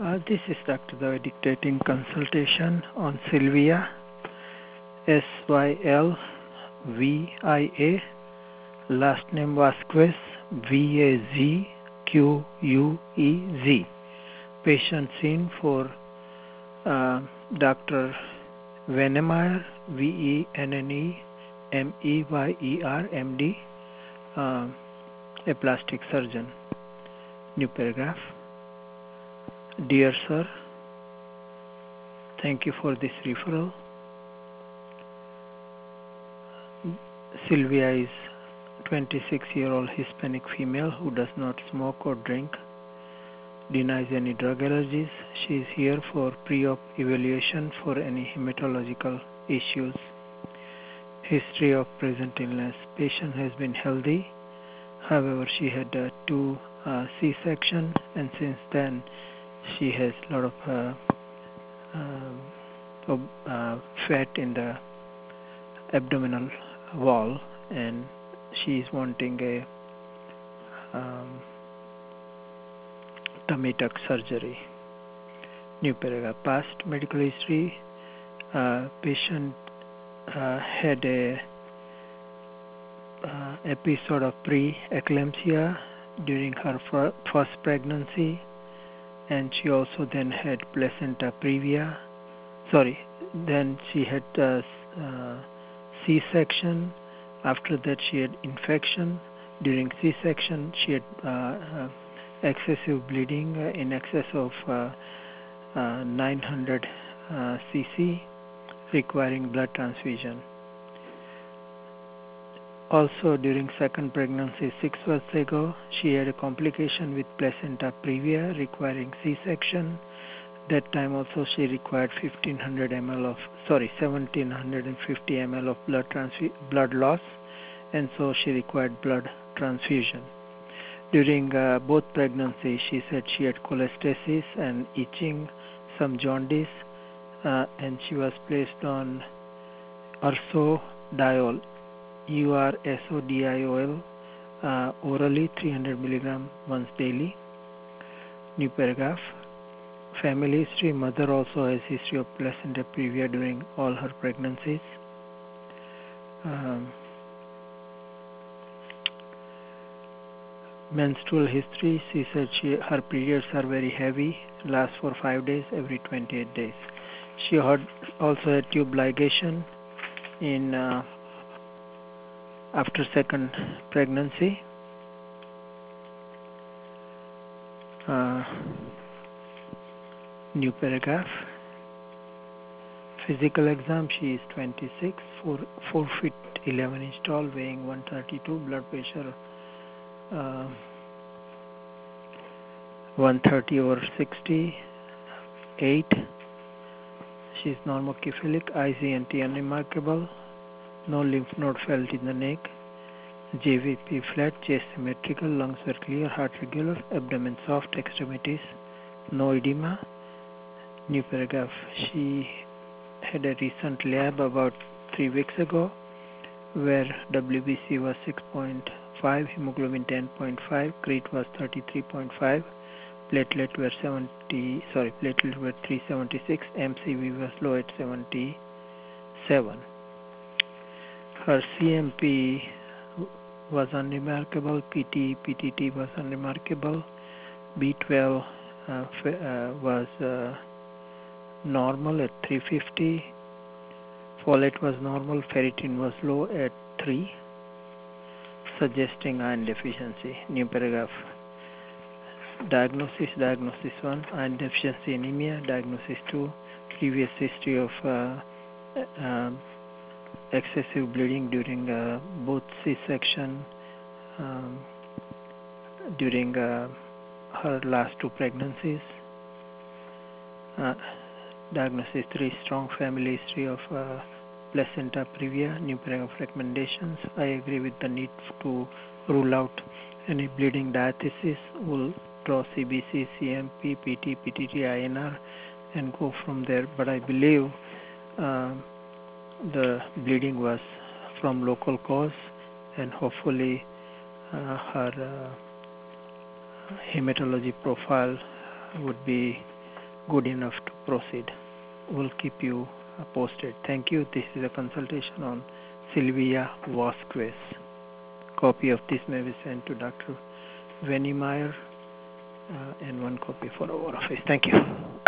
This is Dr. Dawai dictating consultation on Sylvia, Sylvia, last name Vasquez, Vazquez. Patient seen for Dr. Vennemeyer, Vennemeyer, MD, a plastic surgeon. New paragraph. Dear sir, thank you for this referral. Sylvia is 26-year-old Hispanic female who does not smoke or drink, denies any drug allergies. She is here for pre-op evaluation for any hematological issues. History of present illness. Patient has been healthy. However, she had 2 C-section, and since then she has a lot of fat in the abdominal wall, and she is wanting a tummy tuck surgery. New paragraph. Past medical history. Patient had a episode of pre-eclampsia during her first pregnancy, and she also then had placenta previa. Then she had C-section. After that she had infection. During C-section she had excessive bleeding in excess of 900 cc, requiring blood transfusion. Also during second pregnancy 6 months ago, she had a complication with placenta previa requiring C-section. That time also she required 1750 ml of blood loss, and so she required blood transfusion. During both pregnancies, she said she had cholestasis and itching, some jaundice, and she was placed on ursodiol, ursodiol, orally 300 milligram once daily. New paragraph. Family history. Mother also has history of placenta previa during all her pregnancies. Menstrual history. She said her periods are very heavy, last for 5 days every 28 days. She also had tube ligation in after second pregnancy. New paragraph. Physical exam. She is 26, 4 feet 11 inch tall, weighing 132, blood pressure 130/68. She is normocephalic, IgNT unremarkable, no lymph node felt in the neck, JVP flat, chest symmetrical, lungs were clear, heart regular, abdomen soft, extremities no edema. New paragraph. She had a recent lab about 3 weeks ago where WBC was 6.5, hemoglobin 10.5, creat was 33.5, platelet were 376, MCV was low at 77. Her CMP was unremarkable, PTT was unremarkable, B12 was normal at 350, folate was normal, ferritin was low at 3, suggesting iron deficiency. New paragraph. Diagnosis 1, iron deficiency anemia. Diagnosis 2, previous history of excessive bleeding during both C-section, during her last 2 pregnancies. Diagnosis 3, strong family history of placenta previa. New paragraph recommendations. I agree with the need to rule out any bleeding diathesis. Will draw CBC, CMP, PT, PTT, INR and go from there. But I believe the bleeding was from local cause, and hopefully her hematology profile would be good enough to proceed. We'll keep you posted. Thank you. This is a consultation on Sylvia Vasquez. Copy of this may be sent to Dr. Wennemeyer and one copy for our office. Thank you.